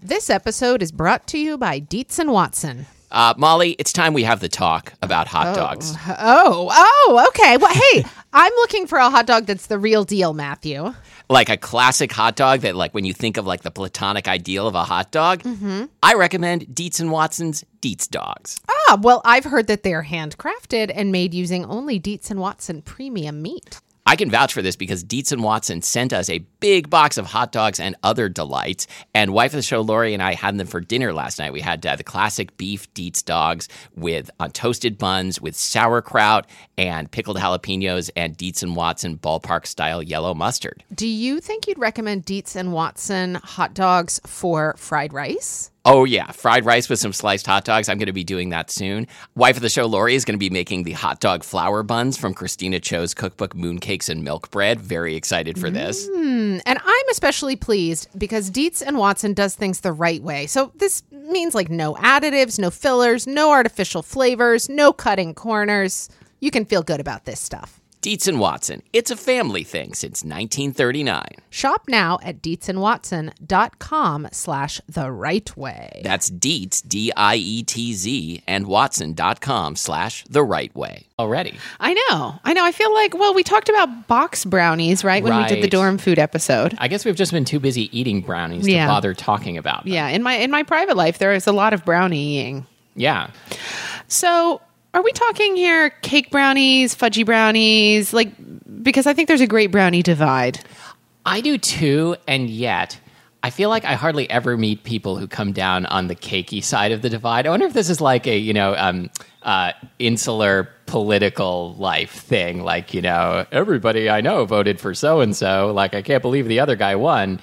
This episode is brought to you by Dietz and Watson. Molly, it's time we have the talk about hot dogs. Oh, okay. Well, hey, I'm looking for a hot dog that's the real deal, Matthew. Like a classic hot dog that, like, when you think of, like, the platonic ideal of a hot dog, I recommend Dietz and Watson's Dietz Dogs. Well, I've heard that they're handcrafted and made using only Dietz and Watson premium meat. I can vouch for this because Dietz and Watson sent us a big box of hot dogs and other delights. And wife of the show, Lori, and I had them for dinner last night. We had the classic beef Dietz dogs with toasted buns with sauerkraut and pickled jalapenos and Dietz and Watson ballpark-style yellow mustard. Do you think you'd recommend Dietz and Watson hot dogs for fried rice? Oh, yeah. Fried rice with some sliced hot dogs. I'm going to be doing that soon. Wife of the show, Lori, is going to be making the hot dog flour buns from Christina Cho's cookbook, Mooncakes and Milk Bread. Very excited for this. And I'm especially pleased because Dietz and Watson does things the right way. So this means like no additives, no fillers, no artificial flavors, no cutting corners. You can feel good about this stuff. Dietz and Watson. It's a family thing since 1939. Shop now at dietzandwatson.com/the right way. That's Dietz, D-I-E-T-Z, and Watson.com/the right way. Already. I know. I feel like, well, we talked about box brownies, right? When we did the dorm food episode. I guess we've just been too busy eating brownies to bother talking about them. Yeah. In my private life, there is a lot of brownieing. Yeah. So, are we talking here cake brownies, fudgy brownies? Like, because I think there's a great brownie divide. I do too, and yet I feel like I hardly ever meet people who come down on the cakey side of the divide. I wonder if this is like a, insular political life thing. Like, everybody I know voted for so-and-so. Like, I can't believe the other guy won.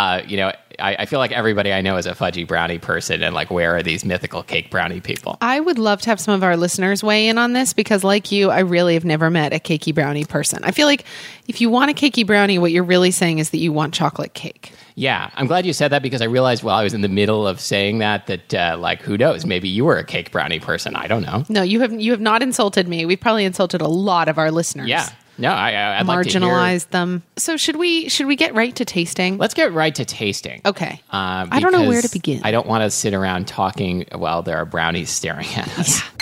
I feel like everybody I know is a fudgy brownie person, and like, where are these mythical cake brownie people? I would love to have some of our listeners weigh in on this because, like you, I really have never met a cakey brownie person. I feel like if you want a cakey brownie, what you're really saying is that you want chocolate cake. Yeah, I'm glad you said that because I realized while I was in the middle of saying that who knows, maybe you were a cake brownie person. I don't know. No, you have not insulted me. We've probably insulted a lot of our listeners. Yeah. No, I'd like to marginalize them. So should we get right to tasting? Let's get right to tasting. Okay. I don't know where to begin. I don't want to sit around talking while there are brownies staring at us. Yeah.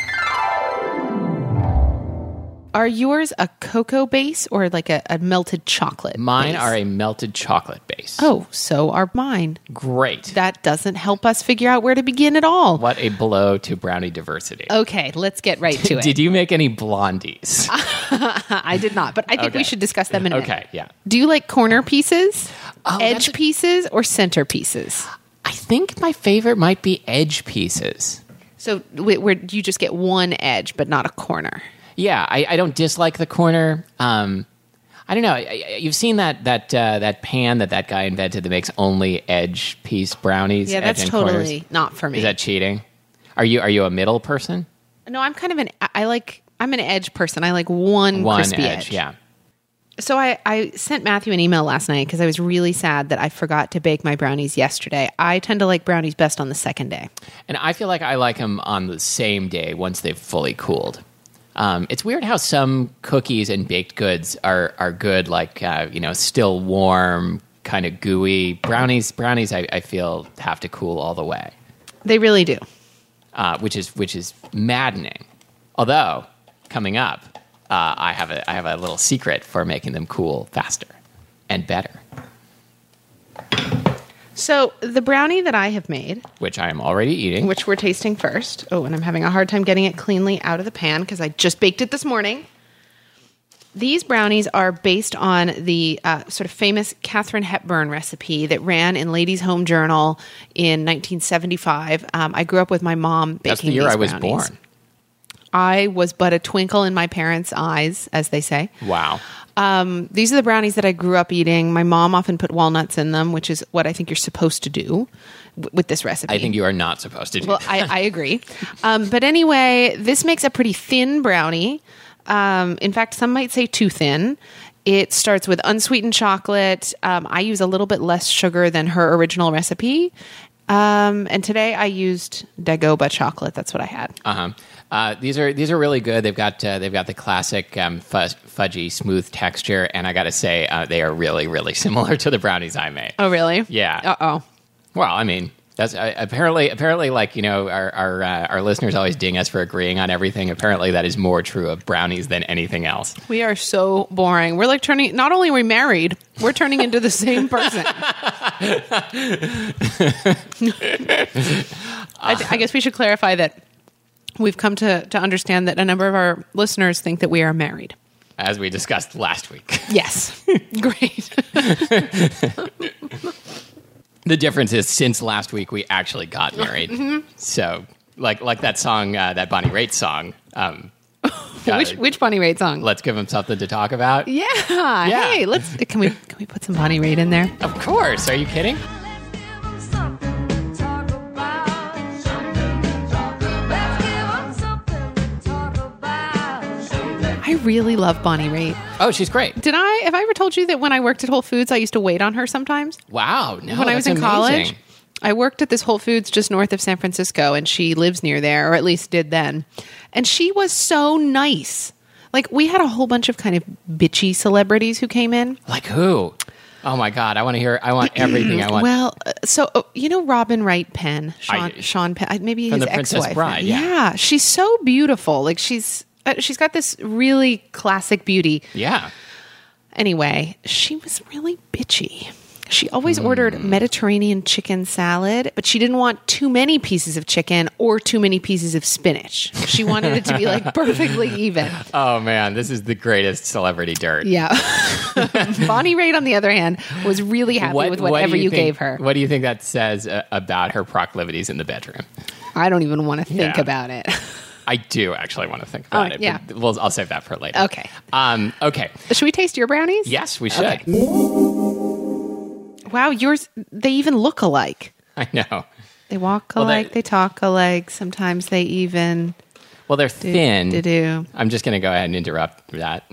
Are yours a cocoa base or like a melted chocolate Mine base? are a melted chocolate base. Oh, so are mine. Great. That doesn't help us figure out where to begin at all. What a blow to brownie diversity. Okay, let's get right to it. Did you make any blondies? I did not, but I think we should discuss them in a minute. Okay, yeah. Do you like corner pieces, edge pieces, or center pieces? I think my favorite might be edge pieces. So where you just get one edge, but not a corner. Yeah, I don't dislike the corner. I don't know. You've seen that pan that guy invented that makes only edge piece brownies. Yeah, that's totally corners. not for me. Is that cheating? Are you a middle person? No, I'm kind of I'm an edge person. I like one crispy edge. Yeah. So I sent Matthew an email last night because I was really sad that I forgot to bake my brownies yesterday. I tend to like brownies best on the second day. And I feel like I like them on the same day once they've fully cooled. It's weird how some cookies and baked goods are good, like, still warm, kind of gooey. Brownies, I feel, have to cool all the way. They really do. Which is maddening. Although, coming up, I have a little secret for making them cool faster and better. So the brownie that I have made, which I am already eating, which we're tasting first. Oh, and I'm having a hard time getting it cleanly out of the pan because I just baked it this morning. These brownies are based on the sort of famous Katharine Hepburn recipe that ran in Ladies' Home Journal in 1975. I grew up with my mom baking. That's the year these I was brownies. born. I was but a twinkle in my parents' eyes, as they say. Wow. These are the brownies that I grew up eating. My mom often put walnuts in them, which is what I think you're supposed to do with this recipe. I think you are not supposed to do that. I agree. But anyway, this makes a pretty thin brownie. In fact, some might say too thin. It starts with unsweetened chocolate. I use a little bit less sugar than her original recipe. And today I used Dagoba chocolate. That's what I had. These are really good. They've got the classic fudgy smooth texture, and I got to say they are really, really similar to the brownies I made. Oh, really? Yeah. Uh-oh. Well, I mean, That's apparently like, our listeners always ding us for agreeing on everything. Apparently that is more true of brownies than anything else. We are so boring. We're like not only are we married, we're turning into the same person. I guess we should clarify that we've come to understand that a number of our listeners think that we are married. As we discussed last week. Yes. Great. The difference is since last week we actually got married. Mm-hmm. So like that song, that Bonnie Raitt song. Which Bonnie Raitt song? Let's give him something to talk about. Yeah. Hey, can we put some Bonnie Raitt in there? Of course. Are you kidding? I really love Bonnie Raitt. Oh, she's great. Have I ever told you that when I worked at Whole Foods, I used to wait on her sometimes? Wow. No, when I was in college, I worked at this Whole Foods just north of San Francisco, and she lives near there, or at least did then. And she was so nice. Like, we had a whole bunch of kind of bitchy celebrities who came in. Like who? Oh my God, I want everything I want. Well, so, Robin Wright Penn, Sean Penn, maybe from his The Princess ex-wife. Bride, yeah. She's so beautiful. Like, she's got this really classic beauty. Yeah. Anyway, she was really bitchy. She always ordered Mediterranean chicken salad, but she didn't want too many pieces of chicken or too many pieces of spinach. She wanted it to be like perfectly even. Oh man, this is the greatest celebrity dirt. Yeah. Bonnie Raitt, on the other hand, was really happy with whatever you gave her. What do you think that says about her proclivities in the bedroom? I don't even want to think about it. I do actually want to think about it. Yeah. But I'll save that for later. Okay. Okay. Should we taste your brownies? Yes, we should. Okay. Wow, yours, they even look alike. I know. They walk alike, they talk alike. Sometimes they even... Well, they're thin. Do. I'm just going to go ahead and interrupt that.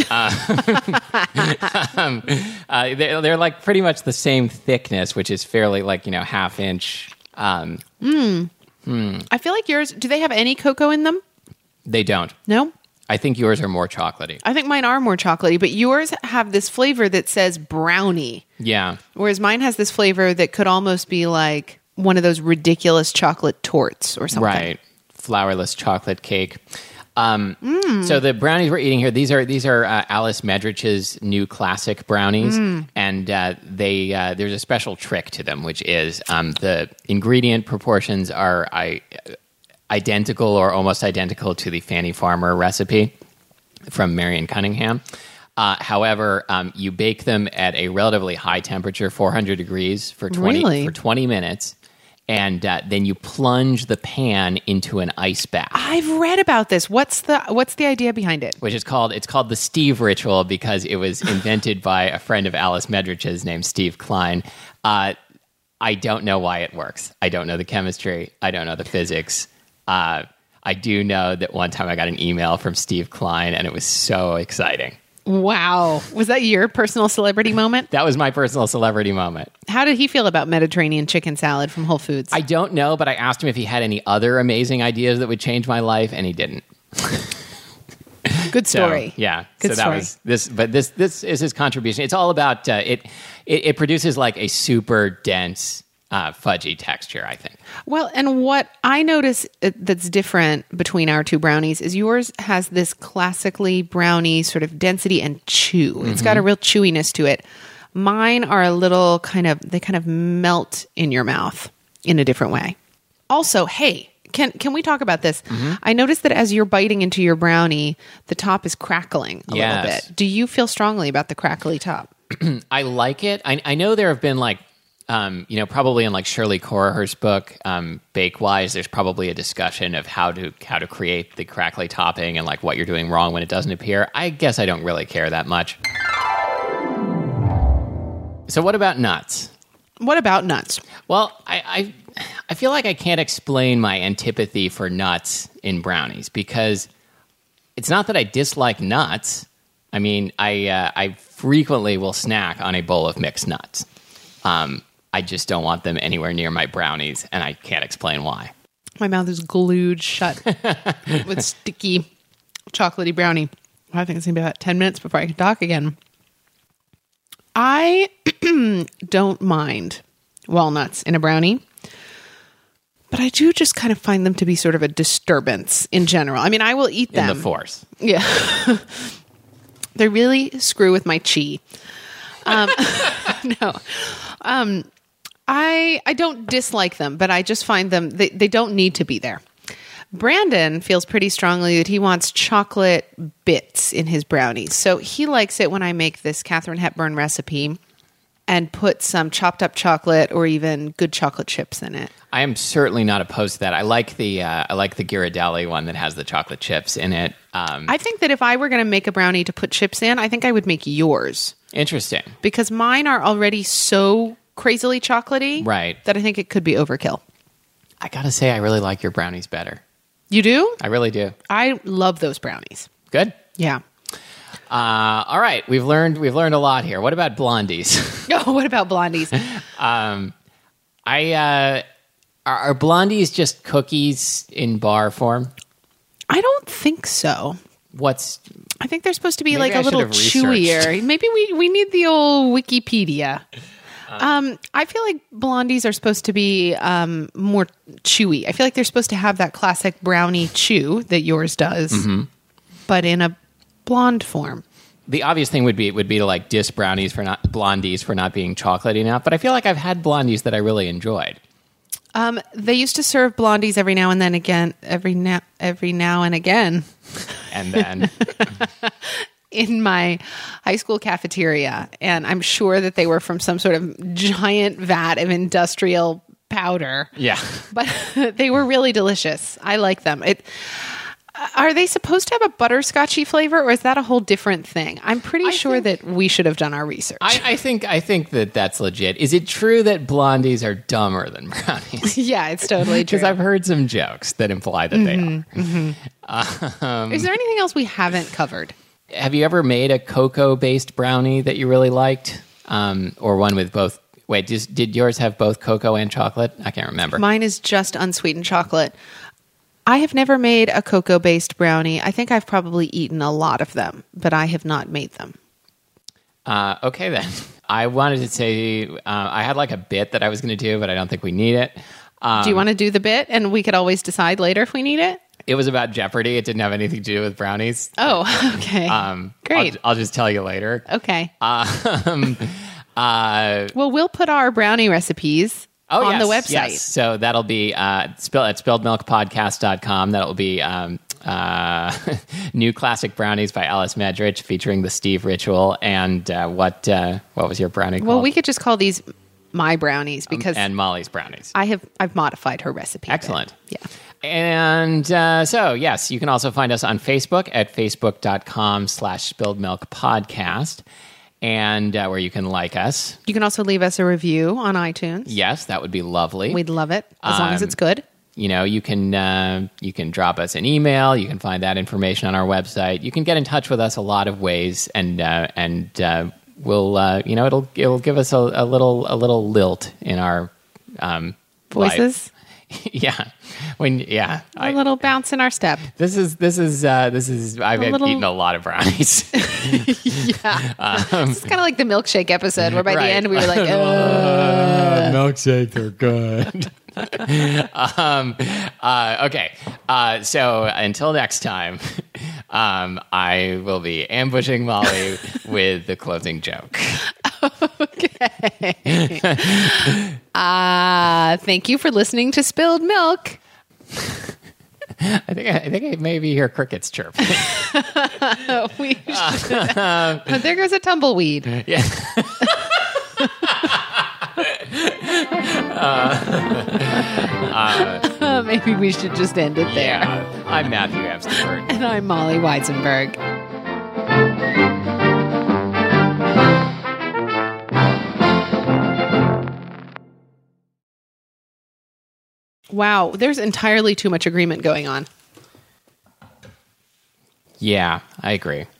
They're like pretty much the same thickness, which is fairly like, half inch. I feel like yours, do they have any cocoa in them? They don't. No? I think yours are more chocolatey. I think mine are more chocolatey, but yours have this flavor that says brownie. Yeah. Whereas mine has this flavor that could almost be like one of those ridiculous chocolate torts or something. Right. Flourless chocolate cake. So the brownies we're eating here, these are Alice Medrich's new classic brownies, and there's a special trick to them, which is the ingredient proportions are identical or almost identical to the Fannie Farmer recipe from Marion Cunningham. However, you bake them at a relatively high temperature, 400 degrees for 20 minutes. And then you plunge the pan into an ice bath. I've read about this. What's the idea behind it? It's called the Steve ritual because it was invented by a friend of Alice Medrich's named Steve Klein. I don't know why it works. I don't know the chemistry. I don't know the physics. I do know that one time I got an email from Steve Klein and it was so exciting. Wow. Was that your personal celebrity moment? That was my personal celebrity moment. How did he feel about Mediterranean chicken salad from Whole Foods? I don't know, but I asked him if he had any other amazing ideas that would change my life, and he didn't. Good story. So, yeah. Good so that story. was this, but this is his contribution. It's all about it produces like a super dense fudgy texture, I think. Well, and what I notice that's different between our two brownies is yours has this classically brownie sort of density and chew. It's got a real chewiness to it. Mine are a little kind of melt in your mouth in a different way. Also, hey, can we talk about this? I noticed that as you're biting into your brownie, the top is crackling a little bit. Do you feel strongly about the crackly top? I like it. I know there have been like probably in like Shirley Corriher's book, Bake Wise, there's probably a discussion of how to create the crackly topping and like what you're doing wrong when it doesn't appear. I guess I don't really care that much. So what about nuts? What about nuts? Well, I feel like I can't explain my antipathy for nuts in brownies because it's not that I dislike nuts. I mean, I frequently will snack on a bowl of mixed nuts. I just don't want them anywhere near my brownies, and I can't explain why. My mouth is glued shut with sticky, chocolatey brownie. I think it's going to be about 10 minutes before I can talk again. I don't mind walnuts in a brownie. But I do just kind of find them to be sort of a disturbance in general. I mean, I will eat them. In the Force. Yeah. They really screw with my chi. No. I don't dislike them, but I just find them, they don't need to be there. Brandon feels pretty strongly that he wants chocolate bits in his brownies. So he likes it when I make this Katharine Hepburn recipe and put some chopped up chocolate or even good chocolate chips in it. I am certainly not opposed to that. I like the Ghirardelli one that has the chocolate chips in it. I think that if I were going to make a brownie to put chips in, I think I would make yours. Interesting. Because mine are already so crazily chocolatey, right, that I think it could be overkill. I gotta say, I really like your brownies better. You do? I really do. I love those brownies. Good. Yeah. All right, we've learned a lot here. What about blondies? Oh, what about blondies? Are blondies just cookies in bar form? I don't think so. I think they're supposed to be like a little chewier. Maybe we need the old Wikipedia. I feel like blondies are supposed to be more chewy. I feel like they're supposed to have that classic brownie chew that yours does, but in a blonde form. The obvious thing would be to like diss blondies for not being chocolatey enough. But I feel like I've had blondies that I really enjoyed. They used to serve blondies every now and then again, every now and again. And then in my high school cafeteria, and I'm sure that they were from some sort of giant vat of industrial powder. Yeah. But they were really delicious. I like them. Are they supposed to have a butterscotchy flavor, or is that a whole different thing? I'm pretty sure that we should have done our research. I think that that's legit. Is it true that blondies are dumber than brownies? Yeah, it's totally true. Because I've heard some jokes that imply that they are. Mm-hmm. Is there anything else we haven't covered? Have you ever made a cocoa-based brownie that you really liked? Or one with both... Wait, did yours have both cocoa and chocolate? I can't remember. Mine is just unsweetened chocolate. I have never made a cocoa-based brownie. I think I've probably eaten a lot of them, but I have not made them. Okay, then. I wanted to say I had like a bit that I was going to do, but I don't think we need it. Do you want to do the bit, and we could always decide later if we need it? It was about Jeopardy. It didn't have anything to do with brownies. Oh, okay. Great. I'll just tell you later. Okay. Well, we'll put our brownie recipes on the website. Yes. So that'll be at spilledmilkpodcast.com. That'll be New Classic Brownies by Alice Medrich featuring the Steve Ritual. And what was your brownie called? Well, we could just call these my brownies because and Molly's brownies. I've modified her recipe. Excellent. Yeah. And so, yes, you can also find us on Facebook at facebook.com/spilledmilkpodcast. And where you can like us. You can also leave us a review on iTunes. Yes, that would be lovely. We'd love it, as long as it's good. You know, you can drop us an email. You can find that information on our website. You can get in touch with us a lot of ways, and we'll it'll give us a little lilt in our voices. Life. Yeah. A little bounce in our step. This is I've eaten a lot of brownies. Yeah. It's kind of like the milkshake episode where by the end we were like, milkshakes are good. Okay. So until next time, I will be ambushing Molly with the closing joke. Okay. Thank you for listening to Spilled Milk. I think I maybe hear crickets chirping. There goes a tumbleweed. Yeah. Maybe we should just end it there. Yeah. I'm Matthew Amstenberg. And I'm Molly Weisenberg. Wow, there's entirely too much agreement going on. Yeah, I agree.